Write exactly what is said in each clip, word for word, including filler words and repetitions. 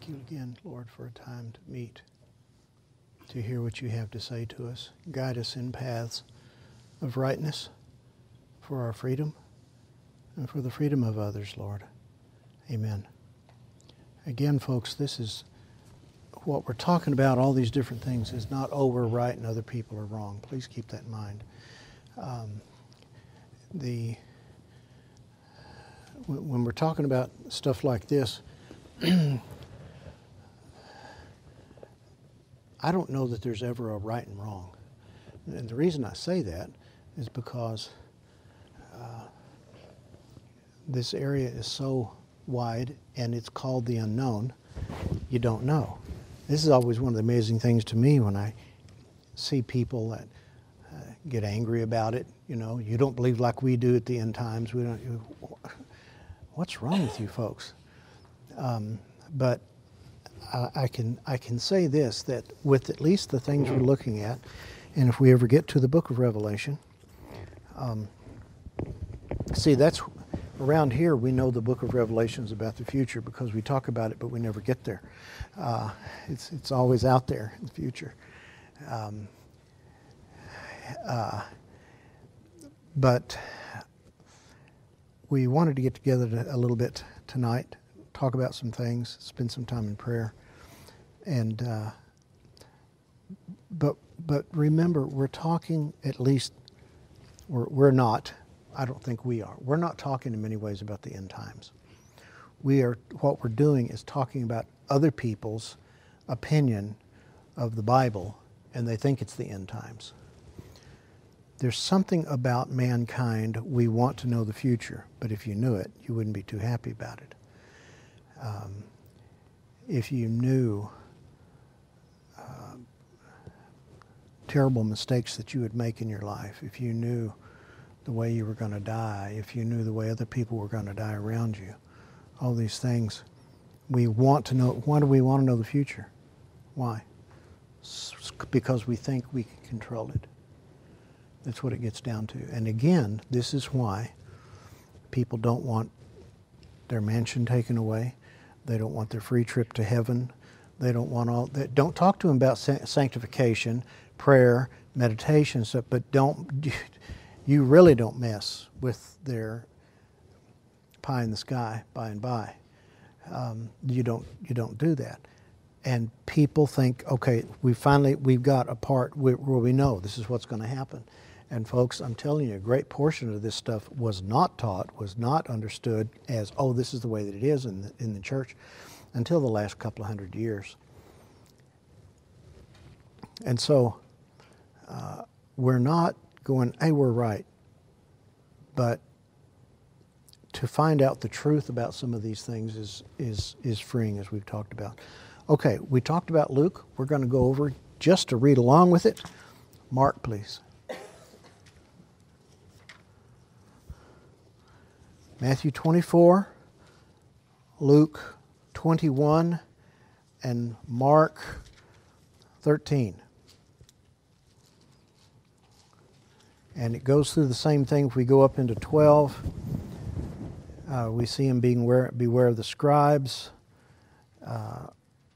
thank you again, Lord, for a time to meet, to hear what you have to say to us. Guide us in paths of rightness for our freedom and for the freedom of others, Lord. Amen. Again, folks, this is what we're talking about, all these different things, is not, oh, we're right and other people are wrong. Please keep that in mind. Um, the when we're talking about stuff like this, I don't know that there's ever a right and wrong. And the reason I say that is because uh, this area is so wide and it's called the unknown. You don't know. This is always one of the amazing things to me when I see people that uh, get angry about it. You know, you don't believe like we do at the end times. We don't. You, what's wrong with you folks? Um, but I, I can I can say this, that with at least the things we're looking at, and if we ever get to the book of Revelation, um, see, that's around here we know the book of Revelation is about the future because we talk about it, but we never get there. Uh, it's it's always out there in the future. Um, uh, but we wanted to get together to, a little bit tonight, talk about some things, spend some time in prayer, and uh, but but remember, we're talking at least we're we're not. I don't think we are. We're not talking in many ways about the end times. We are, what we're doing is talking about other people's opinion of the Bible, and they think it's the end times. There's something about mankind, we want to know the future, but if you knew it, you wouldn't be too happy about it. Um, if you knew uh, terrible mistakes that you would make in your life, if you knew the way you were going to die, if you knew the way other people were going to die around you, all these things. We want to know. Why do we want to know the future? Why? Because we think we can control it. That's what it gets down to. And again, this is why people don't want their mansion taken away. They don't want their free trip to heaven. They don't want all that. Don't talk to them about sanctification, prayer, meditation, stuff, but don't... You really don't mess with their pie in the sky by and by. Um, you don't. You don't do that. And people think, okay, we finally we've got a part where, where we know this is what's going to happen. And folks, I'm telling you, a great portion of this stuff was not taught, was not understood as, oh, this is the way that it is in the, in the church, until the last couple of hundred years. And so uh, we're not going, hey, we're right. But to find out the truth about some of these things is is is freeing, as we've talked about. Okay, we talked about Luke. We're going to go over, just to read along with it. Mark, please. Matthew twenty-four, Luke twenty-one, and Mark thirteen. And it goes through the same thing. If we go up into twelve, uh, we see him being aware, beware of the scribes. Uh,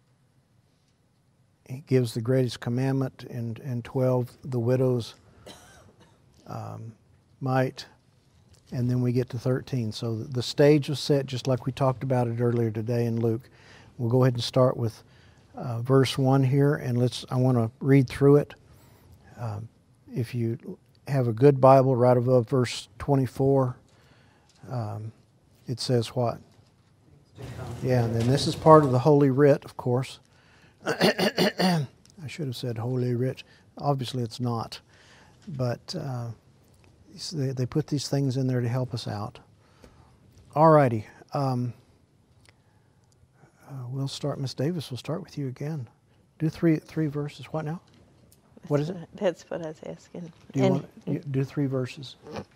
he gives the greatest commandment in, in twelve, the widow's um, mite. And then we get to thirteen. So the stage was set just like we talked about it earlier today in Luke. We'll go ahead and start with uh, verse one here. And let's. I want to read through it. Um, if you have a good Bible, right above verse twenty-four, um, it says what? Yeah, and then this is part of the Holy Writ, of course. I should have said Holy Writ. Obviously it's not. But uh, they, they put these things in there to help us out. All righty. Um, uh, we'll start, Miss Davis, we'll start with you again. Do three three verses. What now? What is it? That's what I was asking. Do you and, want you do three verses?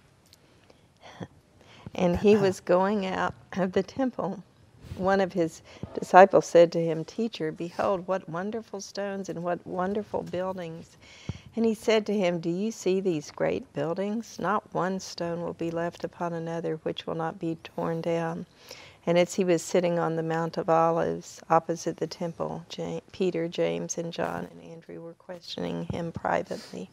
And he was going out of the temple. One of his disciples said to him, "Teacher, behold, what wonderful stones and what wonderful buildings." And he said to him, "Do you see these great buildings? Not one stone will be left upon another which will not be torn down." And as he was sitting on the Mount of Olives opposite the temple, Ja- Peter, James, and John and Andrew were questioning him privately.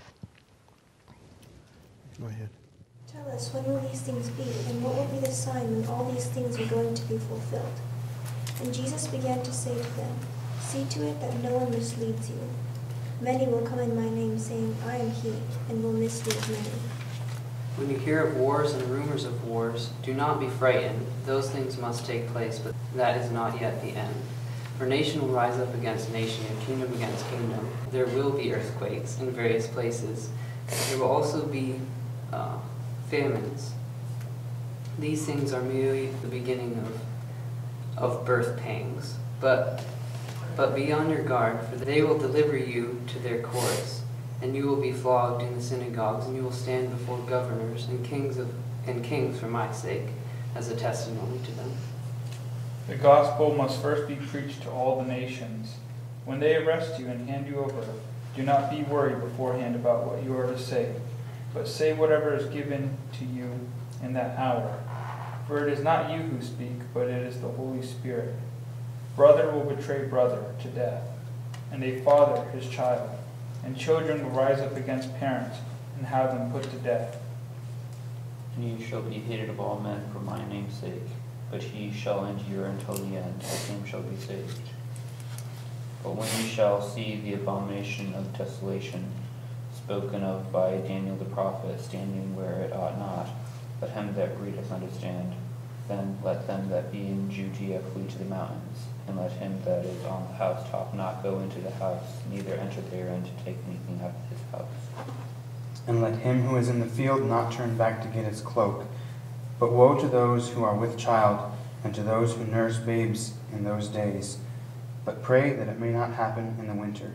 Go ahead. Tell us, when will these things be, and what will be the sign when all these things are going to be fulfilled? And Jesus began to say to them, See to it that no one misleads you. Many will come in my name, saying, I am he, and will mislead many. When you hear of wars and rumors of wars, do not be frightened. Those things must take place, but that is not yet the end. For nation will rise up against nation, and kingdom against kingdom. There will be earthquakes in various places. There will also be uh, famines. These things are merely the beginning of, of birth pangs. But, but be on your guard, for they will deliver you to their courts. And you will be flogged in the synagogues, and you will stand before governors and kings of and kings for my sake, as a testimony to them. The gospel must first be preached to all the nations. When they arrest you and hand you over, do not be worried beforehand about what you are to say, but say whatever is given to you in that hour. For it is not you who speak, but it is the Holy Spirit. Brother will betray brother to death, and a father his child. And children will rise up against parents and have them put to death. And you shall be hated of all men for my name's sake, but he shall endure until the end, the same shall be saved. But when you shall see the abomination of desolation spoken of by Daniel the prophet standing where it ought not, let him that readeth understand. Then let them that be in Judea flee to the mountains, and let him that is on the housetop not go into the house, neither enter therein to take anything out of his house. And let him who is in the field not turn back to get his cloak. But woe to those who are with child, and to those who nurse babes in those days. But pray that it may not happen in the winter.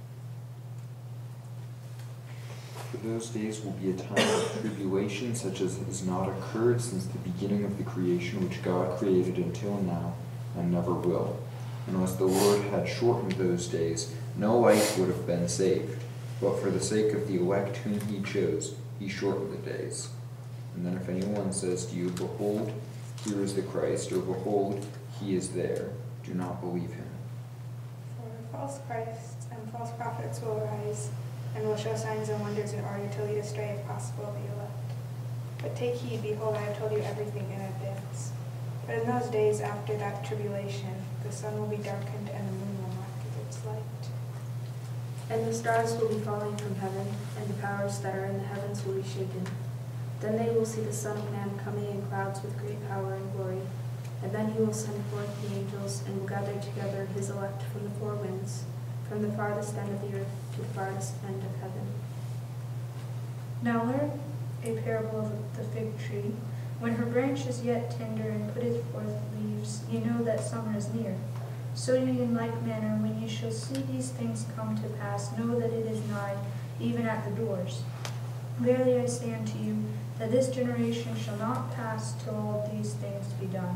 For those days will be a time of tribulation such as has not occurred since the beginning of the creation which God created until now, and never will. Unless the Lord had shortened those days, no life would have been saved. But for the sake of the elect whom he chose, he shortened the days. And then if anyone says to you, Behold, here is the Christ, or Behold, he is there, do not believe him. For false Christs and false prophets will arise, and will show signs and wonders in order to lead astray, if possible, the elect. But take heed, behold, I have told you everything in advance. But in those days after that tribulation, the sun will be darkened, and the moon will not give its light. And the stars will be falling from heaven, and the powers that are in the heavens will be shaken. Then they will see the Son of Man coming in clouds with great power and glory. And then he will send forth the angels, and will gather together his elect from the four winds, from the farthest end of the earth to the farthest end of heaven. Now learn a parable of the fig tree. When her branch is yet tender and putteth forth leaves, ye know that summer is near. So do ye in like manner, when ye shall see these things come to pass, know that it is nigh, even at the doors. Verily I say unto you, that this generation shall not pass till all these things be done.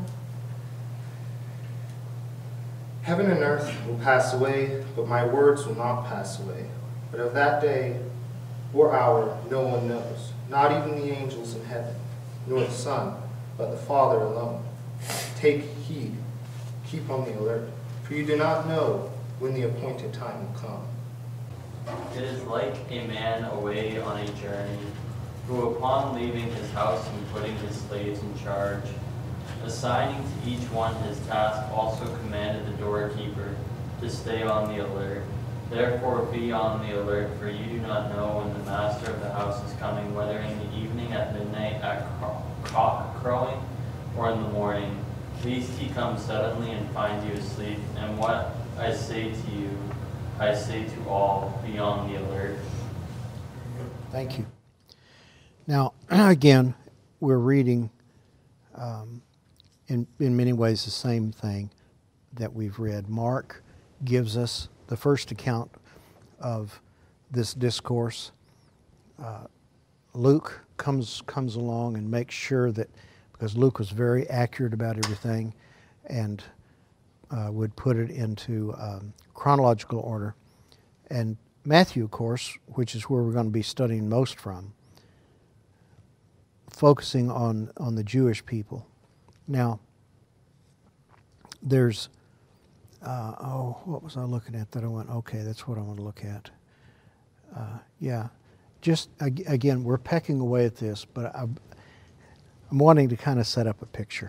Heaven and earth will pass away, but my words will not pass away. But of that day or hour no one knows, not even the angels in heaven, nor the Son, but the Father alone. Take heed, keep on the alert, for you do not know when the appointed time will come. It is like a man away on a journey, who upon leaving his house and putting his slaves in charge, assigning to each one his task, also commanded the doorkeeper to stay on the alert. Therefore be on the alert, for you do not know when the master of the house is coming, whether in the evening, at midnight, at cock crowing, or in the morning, lest he come suddenly and find you asleep. And what I say to you, I say to all, be on the alert. Thank you. Now, again, we're reading um, in, in many ways the same thing that we've read. Mark gives us the first account of this discourse. Uh, Luke comes comes along and makes sure that, because Luke was very accurate about everything and uh, would put it into um, chronological order. And Matthew, of course, which is where we're going to be studying most from, focusing on, on the Jewish people. Now, there's, uh, oh, what was I looking at that I went, okay, that's what I want to look at. Uh, yeah, just, ag- again, we're pecking away at this, but I, I'm wanting to kind of set up a picture.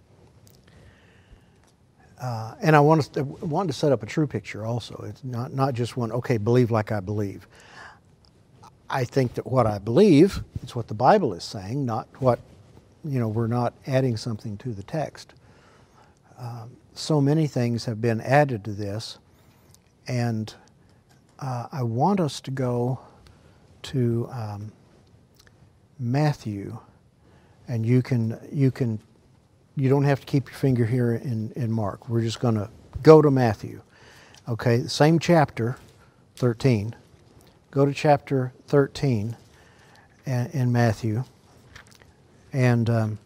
Uh, and I want to, want to set up a true picture also. It's not, not just one, okay, believe like I believe. I think that what I believe is what the Bible is saying, not what, you know, we're not adding something to the text. Um, so many things have been added to this, and uh, I want us to go to um, Matthew, and you can, you can, you don't have to keep your finger here in, in Mark. We're just going to go to Matthew. Okay, same chapter, thirteen. Go to chapter thirteen in Matthew. And um,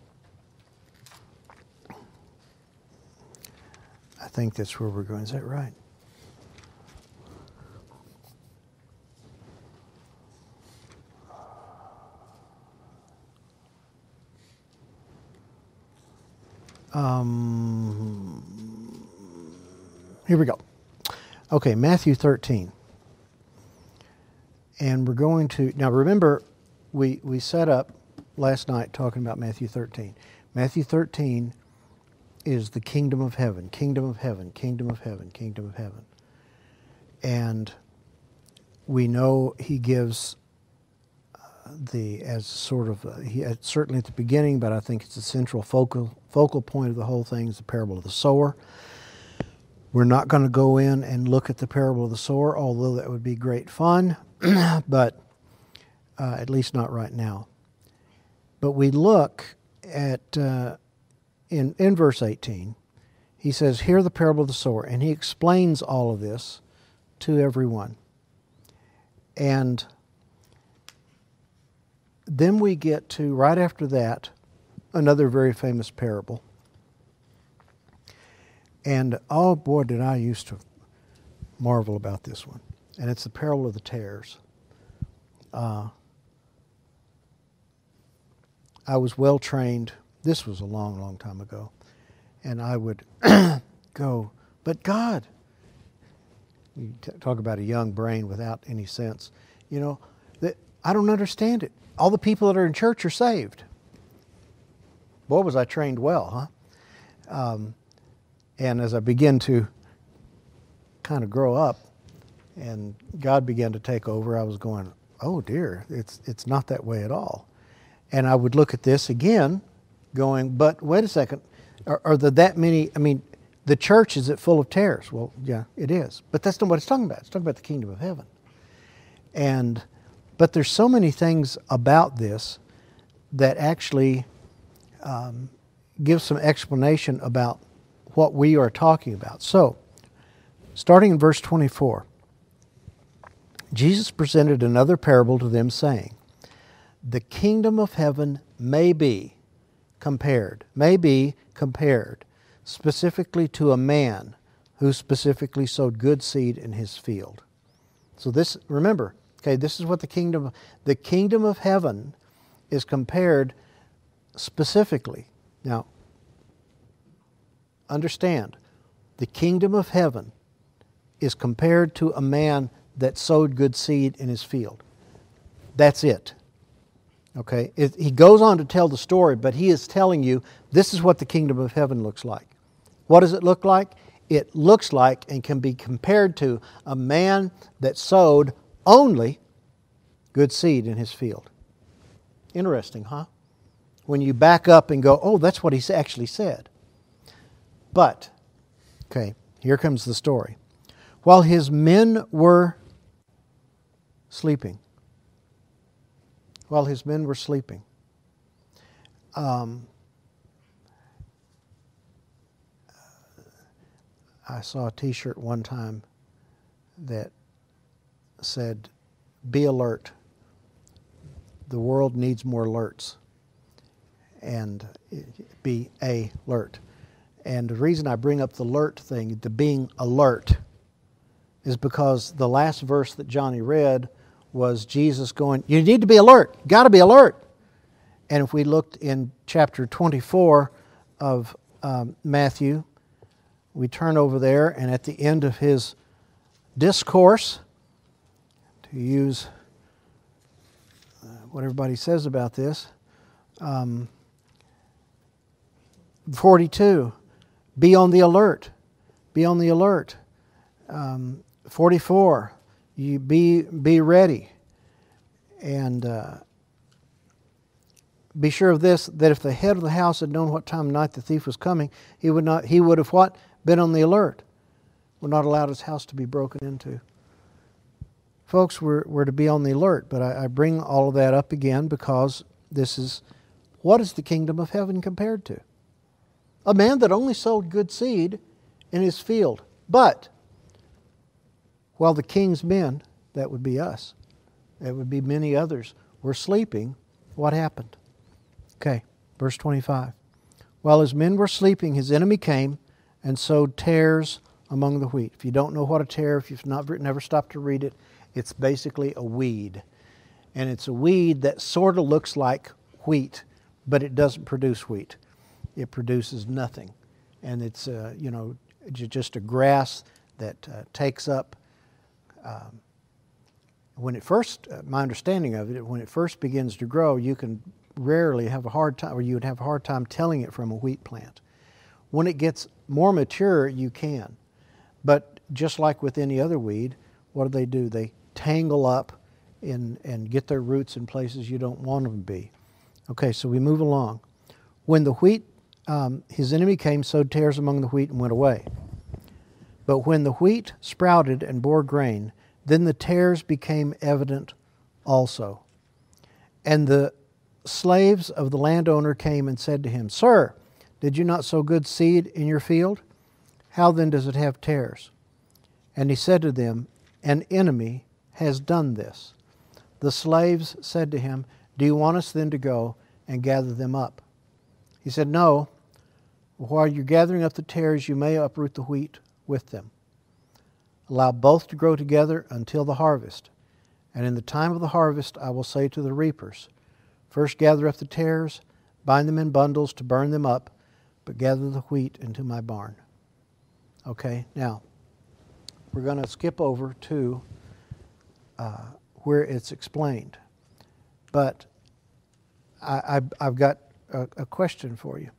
I think that's where we're going. Is that right? Um, here we go. Okay, Matthew thirteen. And we're going to, now remember, we, we set up last night talking about Matthew thirteen. Matthew thirteen is the kingdom of heaven, kingdom of heaven, kingdom of heaven, kingdom of heaven. And we know he gives the, as sort of, uh, he, uh, certainly at the beginning, but I think it's the central focal focal point of the whole thing is the parable of the sower. We're not going to go in and look at the parable of the sower, although that would be great fun, but uh, at least not right now. But we look at, uh, in, in verse eighteen, he says, hear the parable of the sower, and he explains all of this to everyone. And then we get to, right after that, another very famous parable. And oh boy, did I used to marvel about this one. And it's the parable of the tares. Uh, I was well trained. This was a long, long time ago. And I would go, but God, you t- talk about a young brain without any sense. You know, that I don't understand it. All the people that are in church are saved. Boy, was I trained well, huh? Um, and as I began to kind of grow up and God began to take over, I was going, oh dear, it's it's not that way at all. And I would look at this again going, but wait a second, are, are there that many, I mean, the church, is it full of tares? Well, yeah, it is. But that's not what it's talking about. It's talking about the kingdom of heaven. And But there's so many things about this that actually um, give some explanation about what we are talking about. So, starting in verse twenty-four, Jesus presented another parable to them, saying, the kingdom of heaven may be compared, may be compared specifically to a man who specifically sowed good seed in his field. So this, remember, okay, this is what the kingdom, the kingdom of heaven is compared specifically. Now, understand, the kingdom of heaven is compared to a man that sowed good seed in his field. That's it. Okay, it, he goes on to tell the story, but he is telling you this is what the kingdom of heaven looks like. What does it look like? It looks like and can be compared to a man that sowed only good seed in his field. Interesting, huh? When you back up and go, oh, that's what he actually said. But, okay, here comes the story. While his men were sleeping, while his men were sleeping, um, I saw a t-shirt one time that said, be alert. The world needs more alerts. And be alert. And the reason I bring up the alert thing, the being alert, is because the last verse that Johnny read was Jesus going, you need to be alert. You've got to be alert. And if we looked in chapter twenty-four of um, Matthew, we turn over there, and at the end of his discourse, to use uh, what everybody says about this, um, forty-two, be on the alert. Be on the alert. Um, forty-four, you be be ready. And uh, be sure of this, that if the head of the house had known what time of night the thief was coming, he would not he would have what? Been on the alert. Would not allowed his house to be broken into. Folks, we're, we're to be on the alert, but I, I bring all of that up again because this is, what is the kingdom of heaven compared to? A man that only sowed good seed in his field. But, while the king's men, that would be us, that would be many others, were sleeping, what happened? Okay, verse twenty-five. While his men were sleeping, his enemy came and sowed tares among the wheat. If you don't know what a tare, if you've not never stopped to read it, it's basically a weed. And it's a weed that sort of looks like wheat, but it doesn't produce wheat. It produces nothing. And it's, uh, you know, just a grass that uh, takes up, um, when it first, uh, my understanding of it, when it first begins to grow, you can rarely have a hard time, or you would have a hard time telling it from a wheat plant. When it gets more mature, you can. But just like with any other weed, what do they do? They tangle up in, and get their roots in places you don't want them to be. Okay, so we move along. When the wheat, um, his enemy came, sowed tares among the wheat, and went away. But when the wheat sprouted and bore grain, then the tares became evident also. And the slaves of the landowner came and said to him, Sir, did you not sow good seed in your field? How then does it have tares? And he said to them, An enemy has done this. The slaves said to him, Do you want us then to go and gather them up? He said, No. While you're gathering up the tares, you may uproot the wheat with them. Allow both to grow together until the harvest. And in the time of the harvest I will say to the reapers, First gather up the tares, bind them in bundles to burn them up, but gather the wheat into my barn. Okay, now, we're going to skip over to uh, where it's explained. But I, I, I've got a, a question for you.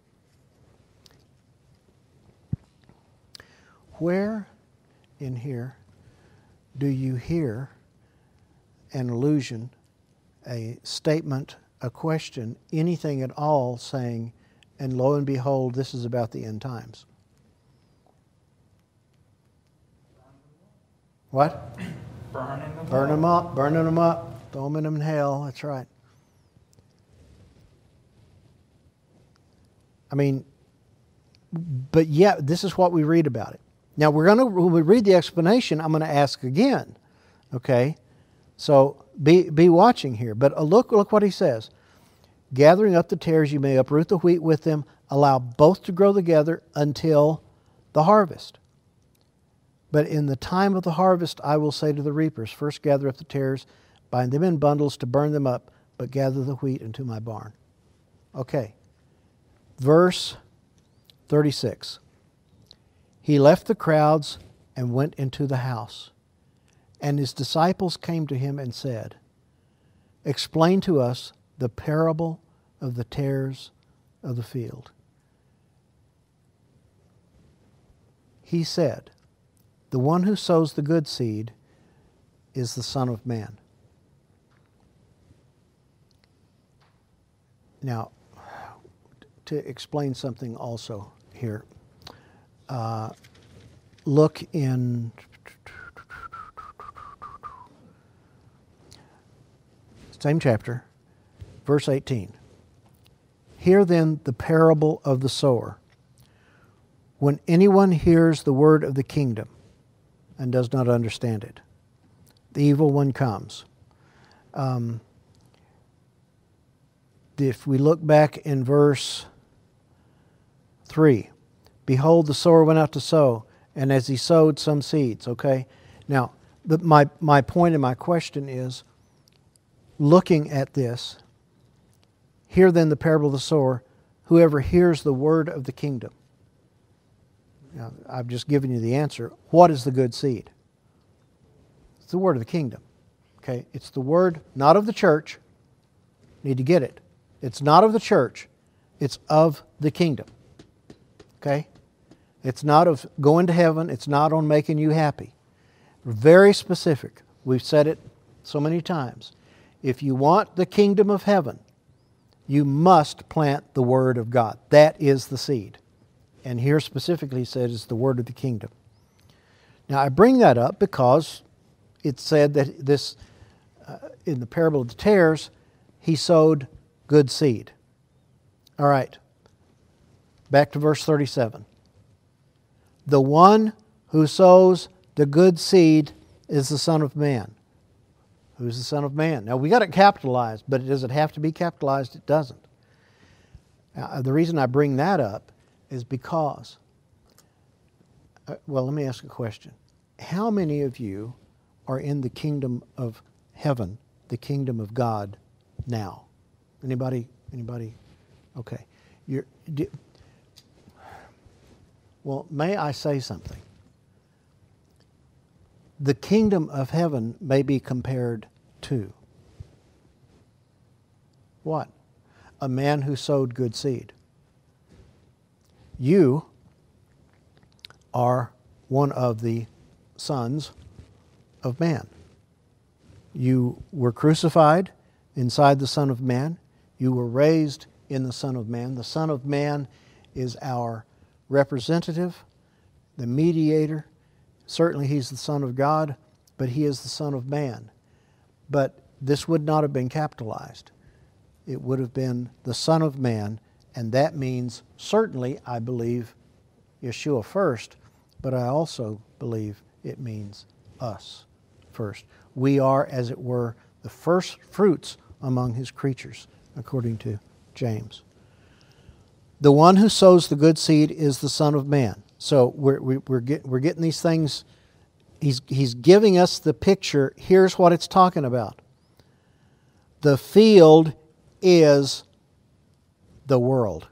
Where in here do you hear an allusion, a statement, a question, anything at all saying, and lo and behold, this is about the end times? What? Burning them Burn up. them up, burning them up, throwing them in hell. That's right. I mean, but yeah, this is what we read about it. Now we're going to, when we read the explanation, I'm going to ask again. Okay? So be be watching here. But look, look what he says. Gathering up the tares, you may uproot the wheat with them. Allow both to grow together until the harvest. But in the time of the harvest, I will say to the reapers, First gather up the tares, bind them in bundles to burn them up, but gather the wheat into my barn. Okay. Verse thirty-six. He left the crowds and went into the house. And his disciples came to him and said, Explain to us the parable of the tares of the field. He said, The one who sows the good seed is the Son of Man. Now, to explain something also here, uh, look in same chapter, verse eighteen. Hear then the parable of the sower. When anyone hears the word of the kingdom and does not understand it, the evil one comes. Um, if we look back in verse three, behold, the sower went out to sow, and as he sowed, some seeds. Okay? Now, the, my, my point and my question is, looking at this, hear then the parable of the sower, whoever hears the word of the kingdom. Now, I've just given you the answer. What is the good seed? It's the word of the kingdom. Okay? It's the word not of the church. Need to get it. It's not of the church. It's of the kingdom. Okay? It's not of going to heaven. It's not on making you happy. Very specific. We've said it so many times. If you want the kingdom of heaven, you must plant the word of God. That is the seed. And here specifically said is the word of the kingdom. Now I bring that up because it said that this, uh, in the parable of the tares, he sowed good seed. All right. Back to verse thirty-seven. The one who sows the good seed is the Son of Man. Who's the Son of Man? Now we got it capitalized, but does it have to be capitalized? It doesn't. Now, the reason I bring that up is because, uh, well, let me ask a question. How many of you are in the kingdom of heaven, the kingdom of God now? Anybody? Anybody? Okay. You're, do, well, may I say something? The kingdom of heaven may be compared to what? A man who sowed good seed. You are one of the sons of man. You were crucified inside the Son of Man. You were raised in the Son of Man. The Son of Man is our representative, the mediator. Certainly He's the Son of God, but He is the Son of Man. But this would not have been capitalized. It would have been the Son of Man, and that means certainly, I believe, Yeshua first, but I also believe it means us first. We are, as it were, the first fruits among His creatures, according to James. The one who sows the good seed is the Son of Man. So we're, we're, get, we're getting these things, he's, he's giving us the picture. Here's what it's talking about. The field is the world.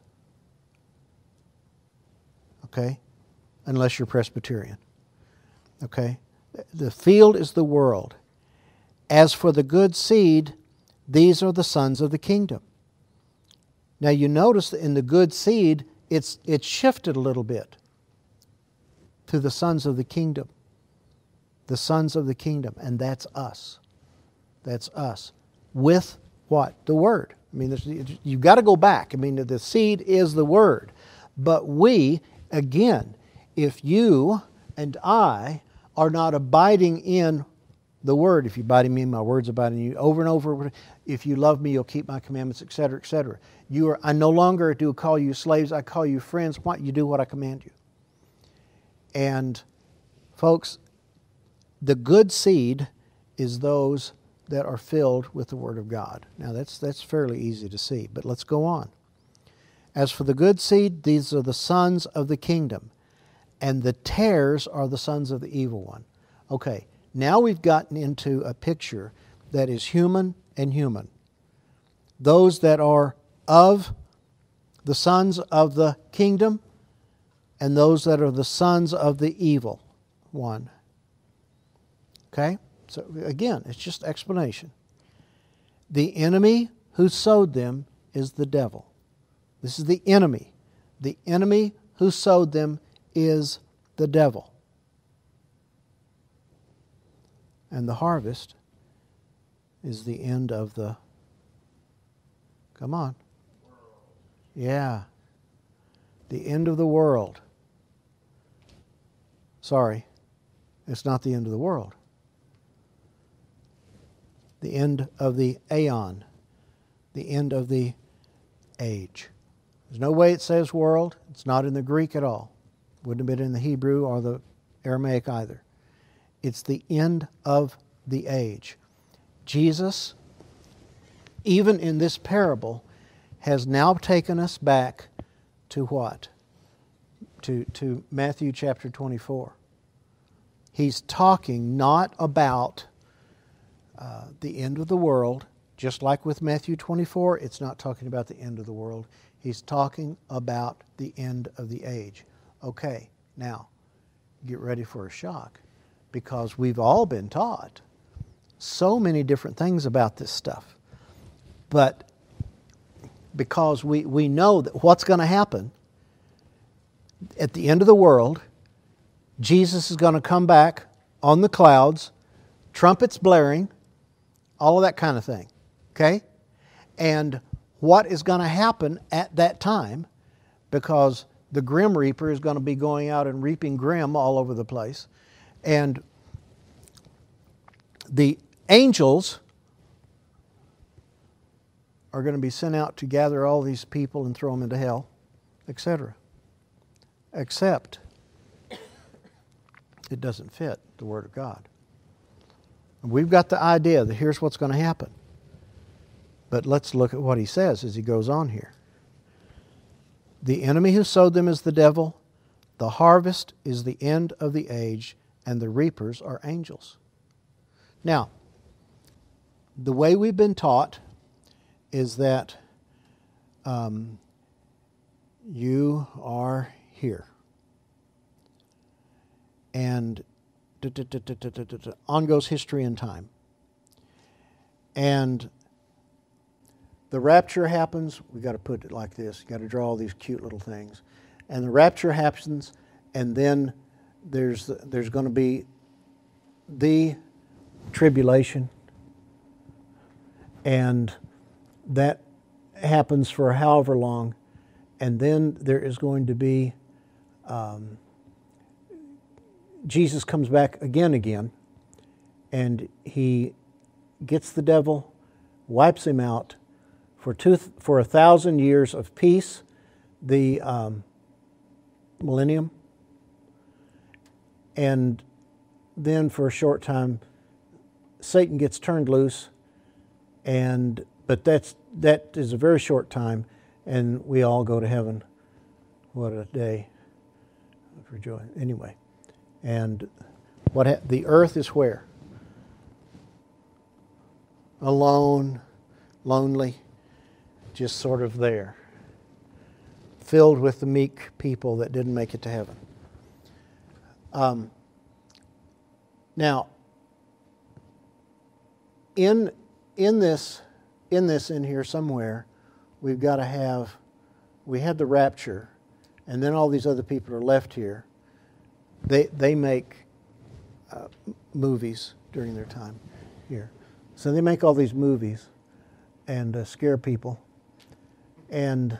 Okay? Unless you're Presbyterian. Okay? The field is the world. As for the good seed, these are the sons of the kingdom. Now you notice that in the good seed, it's it's shifted a little bit to the sons of the kingdom. The sons of the kingdom, and that's us. That's us. With what? The Word. I mean, you've got to go back. I mean, the seed is the Word. But we, again, if you and I are not abiding in the Word, if you abide in me, my words abide in you, over and over, if you love me, you'll keep my commandments, et cetera, et cetera. You are, I no longer do call you slaves, I call you friends. Why? You do what I command you. And, folks, the good seed is those that are filled with the Word of God. Now, that's, that's fairly easy to see, but let's go on. As for the good seed, these are the sons of the kingdom, and the tares are the sons of the evil one. Okay, now we've gotten into a picture that is human and human. Those that are of the sons of the kingdom, and those that are the sons of the evil one. Okay? So again, it's just explanation. The enemy who sowed them is the devil. This is the enemy. The enemy who sowed them is the devil. And the harvest is the end of the... Come on. Yeah. The end of the world. Sorry, it's not the end of the world. The end of the aeon. The end of the age. There's no way it says world. It's not in the Greek at all. Wouldn't have been in the Hebrew or the Aramaic either. It's the end of the age. Jesus, even in this parable, has now taken us back to what? To, to Matthew chapter twenty-four. He's talking not about uh, the end of the world, just like with Matthew twenty-four, it's not talking about the end of the world. He's talking about the end of the age. Okay, Now, get ready for a shock, because we've all been taught so many different things about this stuff. But because we, we know that what's going to happen at the end of the world, Jesus is going to come back on the clouds, trumpets blaring, all of that kind of thing. Okay? And what is going to happen at that time, because the Grim Reaper is going to be going out and reaping grim all over the place. And the angels are going to be sent out to gather all these people and throw them into hell, et cetera. Except it doesn't fit the Word of God. And we've got the idea that here's what's going to happen. But let's look at what he says as he goes on here. The enemy who sowed them is the devil. The harvest is the end of the age, and the reapers are angels. Now, the way we've been taught is that um, you are here. And on goes history and time. And the rapture happens. We've got to put it like this. You've got to draw all these cute little things. And the rapture happens, and then there's there's going to be the tribulation. And that happens for however long. And then there is going to be, um, Jesus comes back again again, and he gets the devil, wipes him out, for two, for a thousand years of peace, the um, millennium, and then for a short time, Satan gets turned loose, and but that's that is a very short time, and we all go to heaven. What a day for joy! Anyway, and what ha- the earth is where? Alone, lonely. Just sort of there, filled with the meek people that didn't make it to heaven. Um, now, in in this in this in here somewhere, we've got to have we had the rapture, and then all these other people are left here. They they make uh, movies during their time here, so they make all these movies and uh, scare people. And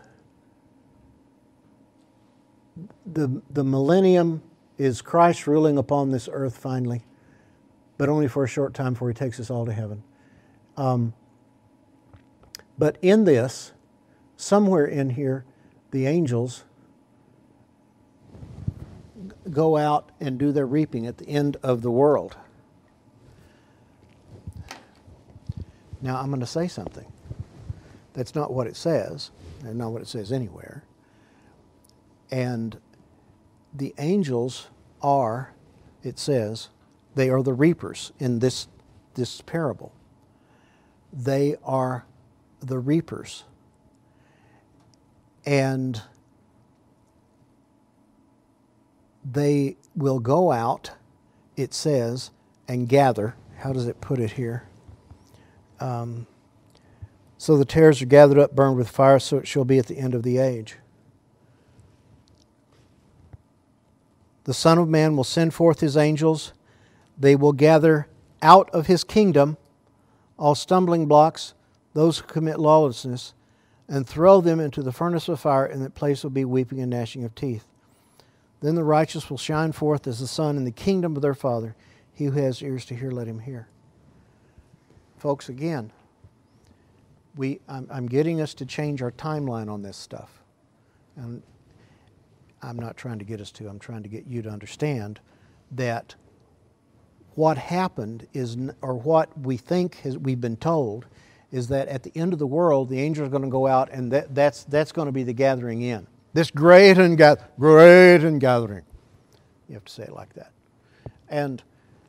the the millennium is Christ ruling upon this earth finally, but only for a short time before he takes us all to heaven. Um, but in this, somewhere in here, the angels go out and do their reaping at the end of the world. Now I'm going to say something. That's not what it says, and not what it says anywhere. And the angels are, it says, they are the reapers in this, this parable. They are the reapers. And they will go out, it says, and gather. How does it put it here? Um, So the tares are gathered up, burned with fire, so it shall be at the end of the age. The Son of Man will send forth his angels. They will gather out of his kingdom all stumbling blocks, those who commit lawlessness, and throw them into the furnace of fire, and that place will be weeping and gnashing of teeth. Then the righteous will shine forth as the sun in the kingdom of their Father. He who has ears to hear, let him hear. Folks, again, We, I'm, I'm getting us to change our timeline on this stuff. And I'm not trying to get us to, I'm trying to get you to understand that what happened is, or what we think has, we've been told, is that at the end of the world, the angels are going to go out, and that, that's, that's going to be the gathering in. This great and, ga- great and gathering. You have to say it like that. And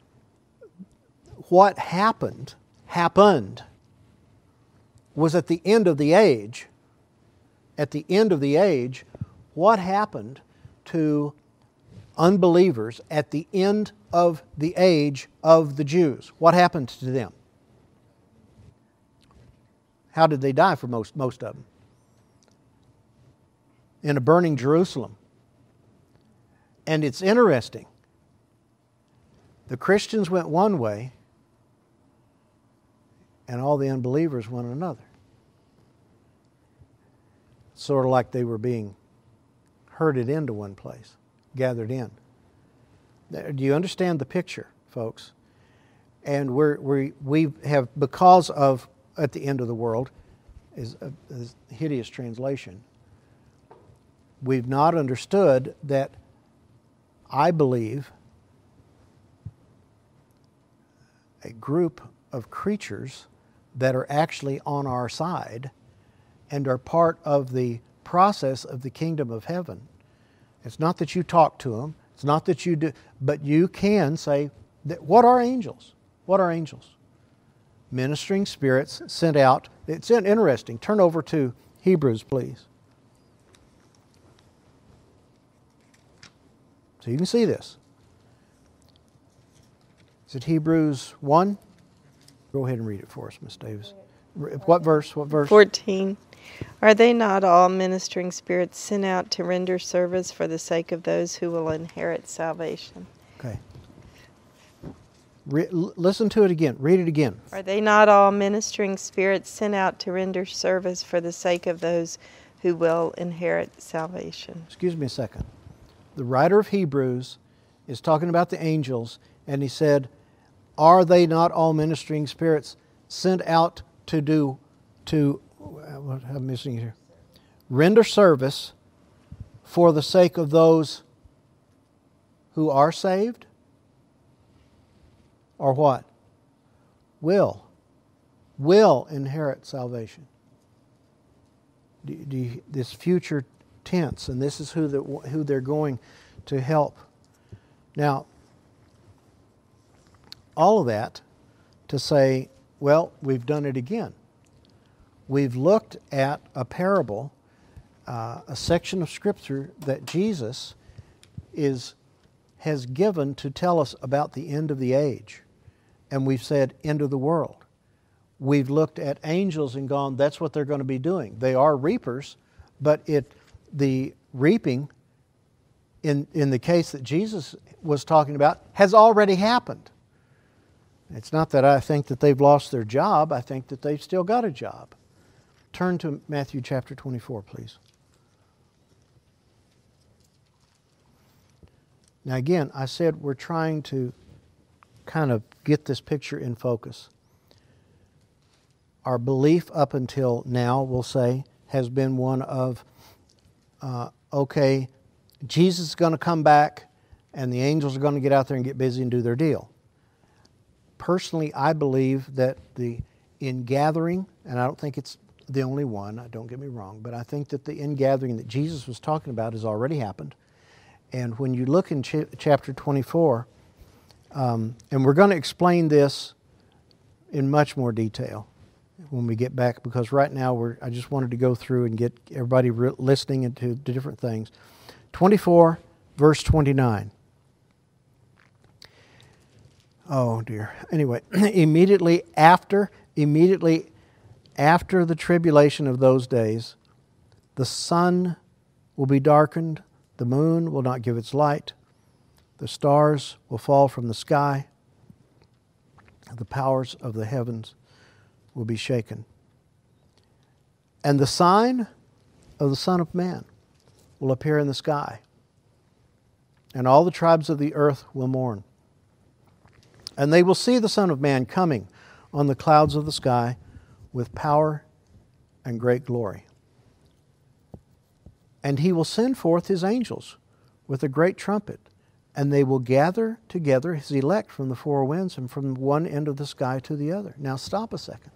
what happened, happened, was at the end of the age, at the end of the age, what happened to unbelievers at the end of the age of the Jews. What happened to them? How did they die for most, most of them? In a burning Jerusalem. And it's interesting. The Christians went one way, and all the unbelievers went another. Sort of like they were being herded into one place, gathered in. Do you understand the picture, folks? And we're, we we have, because of at the end of the world, is a, is a hideous translation, we've not understood that, I believe, a group of creatures that are actually on our side and are part of the process of the kingdom of heaven. It's not that you talk to them, it's not that you do, but you can say, that, what are angels? What are angels? Ministering spirits sent out. It's interesting. Turn over to Hebrews, please. So you can see this. Is it Hebrews one? Go ahead and read it for us, Miss Davis. What verse? What verse? fourteen. Are they not all ministering spirits sent out to render service for the sake of those who will inherit salvation? Okay. Re- listen to it again. Read it again. Are they not all ministering spirits sent out to render service for the sake of those who will inherit salvation? Excuse me a second. The writer of Hebrews is talking about the angels, and he said, are they not all ministering spirits sent out to do, to, what am I missing here? Render service for the sake of those who are saved? Or what? Will. Will inherit salvation. Do, do you, this future tense, and this is who, the, who they're going to help. Now, all of that to say, well, we've done it again. We've looked at a parable, uh, a section of Scripture that Jesus is has given to tell us about the end of the age. And we've said, end of the world. We've looked at angels and gone, that's what they're going to be doing. They are reapers, but it the reaping, in, in the case that Jesus was talking about, has already happened. It's not that I think that they've lost their job. I think that they've still got a job. Turn to Matthew chapter twenty-four, please. Now again, I said we're trying to kind of get this picture in focus. Our belief up until now, we'll say, has been one of, uh, okay, Jesus is going to come back and the angels are going to get out there and get busy and do their deal. Personally, I believe that the ingathering, and I don't think it's the only one, don't get me wrong, but I think that the ingathering that Jesus was talking about has already happened. And when you look in ch- chapter twenty-four, um, and we're going to explain this in much more detail when we get back, because right now we're I just wanted to go through and get everybody re- listening into the different things. twenty-four, verse twenty-nine. Oh dear. Anyway, immediately after, immediately after the tribulation of those days, the sun will be darkened, the moon will not give its light, the stars will fall from the sky, the powers of the heavens will be shaken. And the sign of the Son of Man will appear in the sky, and all the tribes of the earth will mourn. And they will see the Son of Man coming on the clouds of the sky with power and great glory. And He will send forth His angels with a great trumpet, and they will gather together His elect from the four winds and from one end of the sky to the other. Now stop a second.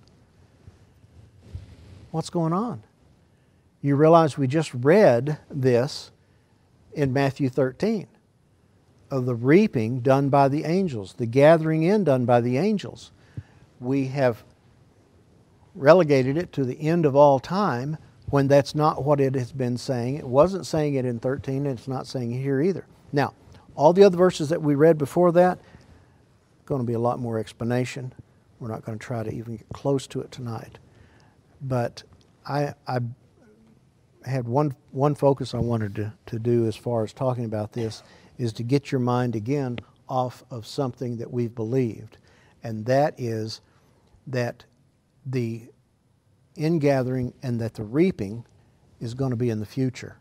What's going on? You realize we just read this in Matthew thirteen. Of the reaping done by the angels, the gathering in done by the angels. We have relegated it to the end of all time when that's not what it has been saying. It wasn't saying it in thirteen, and it's not saying it here either. Now, All the other verses that we read before that, going to be a lot more explanation. We're not going to try to even get close to it tonight. But I, I had one, one focus I wanted to, to do as far as talking about this is to get your mind again off of something that we've believed. And that is that the ingathering and that the reaping is going to be in the future.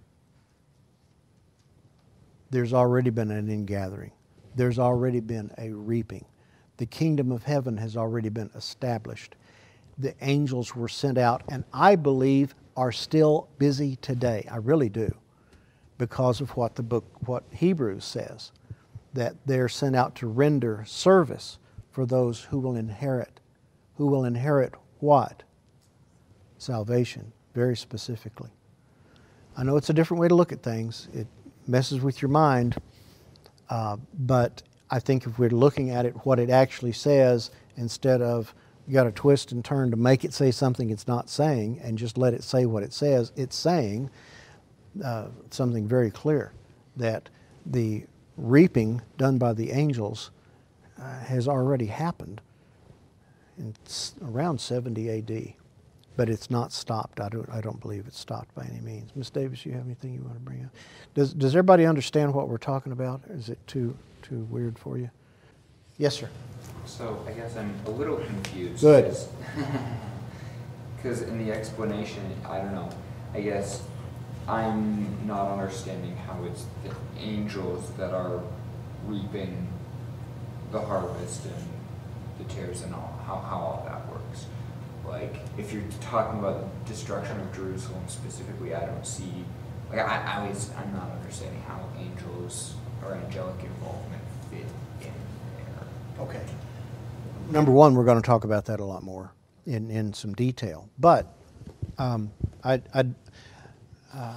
There's already been an ingathering. There's already been a reaping. The kingdom of heaven has already been established. The angels were sent out, and I believe are still busy today. I really do, because of what the book, what Hebrews says, that they're sent out to render service for those who will inherit. Who will inherit what? Salvation, very specifically. I know it's a different way to look at things. It messes with your mind, uh, but I think if we're looking at it, what it actually says, instead of you got to twist and turn to make it say something it's not saying, and just let it say what it says, it's saying uh, something very clear, that the reaping done by the angels uh, has already happened in around seventy A D, but it's not stopped. I don't. I don't believe it's stopped by any means. Miz Davis, you have anything you want to bring up? Does Does everybody understand what we're talking about? Is it too too weird for you? Yes, sir. So I guess I'm a little confused. Good. Because in the explanation, I don't know. I guess I'm not understanding how it's the angels that are reaping the harvest and the tares and all, how, how all that works. Like, if you're talking about destruction of Jerusalem specifically, I don't see, like, I, I always, I'm not understanding how angels or angelic involvement fit in there. Okay. Number one, we're going to talk about that a lot more in, in some detail. But um, I, I, uh,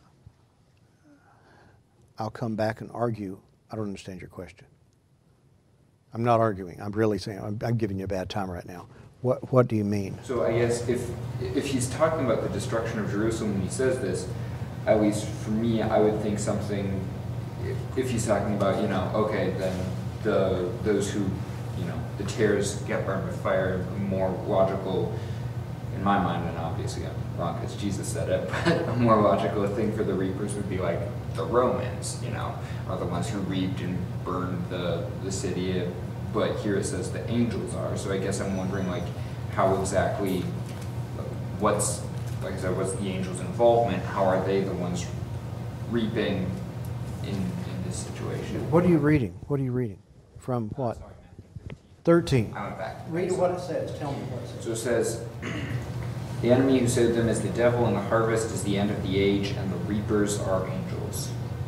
I'll come back and argue. I don't understand your question. I'm not arguing. I'm really saying, I'm, I'm giving you a bad time right now. What What do you mean? So I guess if if he's talking about the destruction of Jerusalem when he says this, at least for me, I would think something. If, if he's talking about, you know, okay, then the those who, you know, the tares get burned with fire, more logical, in my mind, and obviously I'm wrong because Jesus said it, but a more logical thing for the reapers would be like the Romans, you know, are the ones who reaped and burned the, the city, but here it says the angels are, so I guess I'm wondering, like, how exactly, what's, like I said, what's the angels' involvement? How are they the ones reaping in, in this situation? What are you reading? What are you reading? From what? Sorry, thirteen. I went back. Read what it says. Tell me what it says. So it says, the enemy who saved them is the devil, and the harvest is the end of the age, and the reapers are angels.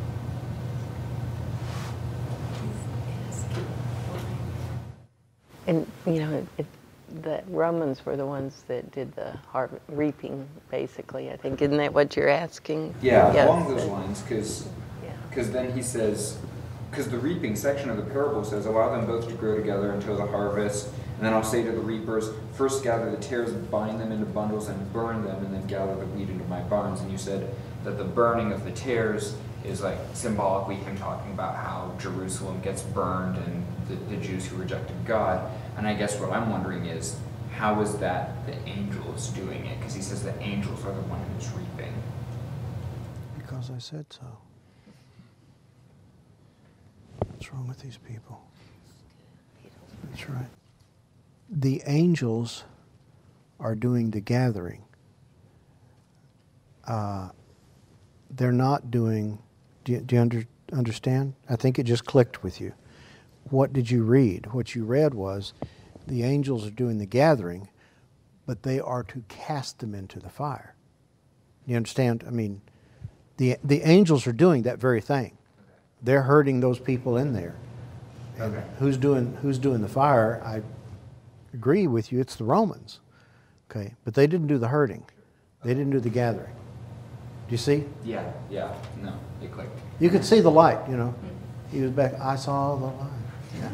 And, you know, it, it, the Romans were the ones that did the har- reaping, basically, I think. Isn't that what you're asking? Yeah, Yes. along those lines, because Yeah. then he says, because the reaping section of the parable says, allow them both to grow together until the harvest, and then I'll say to the reapers, first gather the tares, bind them into bundles, and burn them, and then gather the wheat into my barns. And you said that the burning of the tares is like symbolically him talking about how Jerusalem gets burned and the, the Jews who rejected God. And I guess what I'm wondering is, how is that the angels doing it? Because he says the angels are the one who's reaping. Because I said so. What's wrong with these people? That's right. The angels are doing the gathering. Uh, they're not doing, do you, do you under, understand? I think it just clicked with you. What did you read? What you read was the angels are doing the gathering, but they are to cast them into the fire. You understand? I mean, the the angels are doing that very thing. They're hurting those people in there. And Okay. who's doing who's doing the fire? I agree with you. It's the Romans. Okay, but they didn't do the hurting. They didn't do the gathering. Do you see? Yeah, yeah, no, it clicked. You could see the light. You know, he was back. I saw the light. Yeah.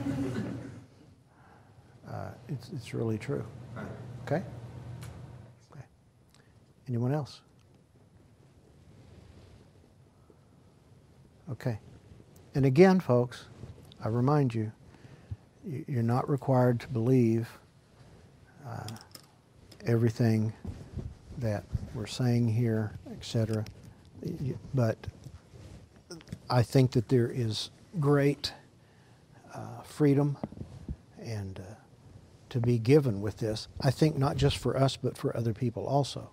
Uh, it's it's really true. Okay. Okay. Anyone else? Okay. And again, folks, I remind you, you're not required to believe uh, everything that we're saying here, et cetera. But I think that there is great uh, freedom and uh, to be given with this. I think not just for us, but for other people also.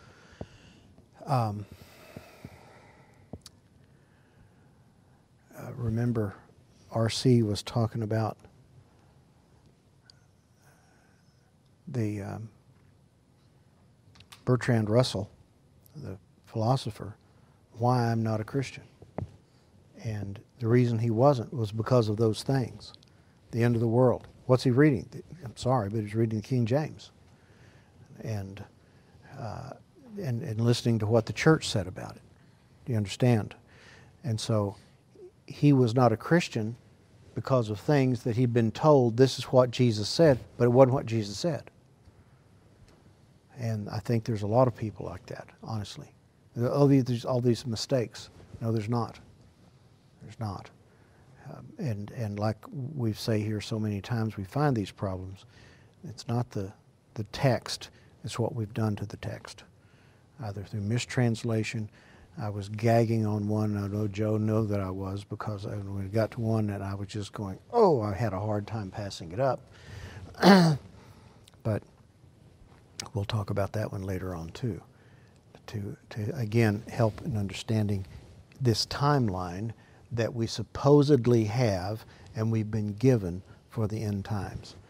Um, uh, remember, R C was talking about the um, Bertrand Russell, the philosopher, why I'm not a Christian. And the reason he wasn't was because of those things. The end of the world. What's he reading? I'm sorry, but he's reading the King James. And, uh, and, and listening to what the church said about it. Do you understand? And so he was not a Christian because of things that he'd been told, this is what Jesus said, but it wasn't what Jesus said. And I think there's a lot of people like that, honestly. All these, all these mistakes. No, there's not. There's not. Um, and, and like we say here so many times, we find these problems. It's not the, the text, it's what we've done to the text. Either through mistranslation. I was gagging on one. I know Joe knew that I was, because I, when we got to one that I was just going, oh, I had a hard time passing it up. But we'll talk about that one later on too. To, to again, help in understanding this timeline that we supposedly have and we've been given for the end times.